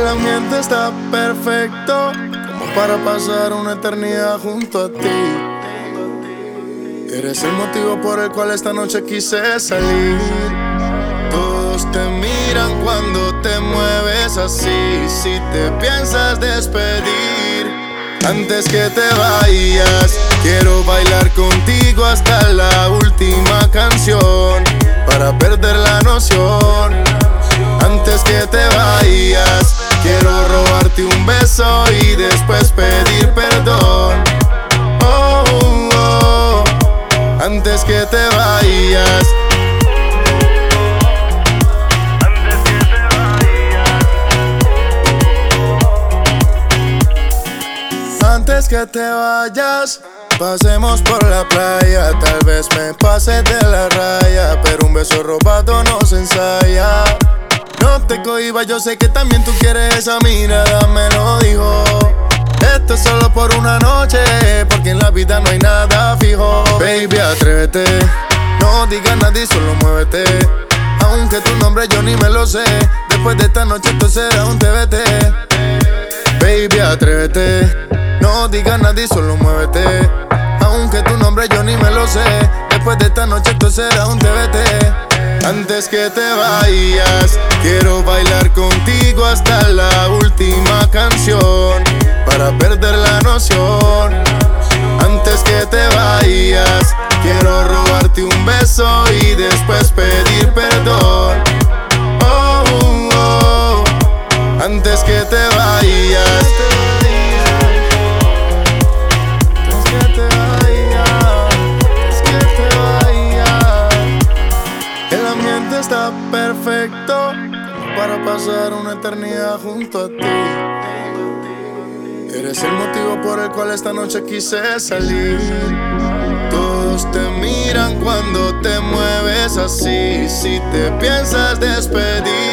El ambiente está perfecto, como para pasar una eternidad junto a ti. Eres el motivo por el cual esta noche quise salir. Todos te miran cuando te mueves así. Si te piensas despedir, antes que te vayas, quiero bailar contigo hasta la última canción, para perder la noción. Antes que te vayas, quiero robarte un beso y después pedir perdón. Oh, oh, antes que te vayas. Antes que te vayas, pasemos por la playa. Tal vez me pase de la raya, pero un beso robado no se ensaya. No te cohibas, yo sé que también tú quieres esa mirada, me lo dijo. Esto es solo por una noche, porque en la vida no hay nada fijo. Baby, atrévete, no digas nada y solo muévete. Aunque tu nombre yo ni me lo sé, después de esta noche esto será un TBT. Baby, atrévete, no digas nada y solo muévete. Aunque tu nombre yo ni me lo sé, después de esta noche esto será un TBT. Antes que te vayas, quiero bailar contigo hasta la última canción, para perder la noción. Antes que te vayas, quiero robarte un beso y después pedir perdón. Oh, oh, antes que te vayas. Está perfecto para pasar una eternidad junto a ti. Eres el motivo por el cual esta noche quise salir. Todos te miran cuando te mueves así. Si te piensas despedir,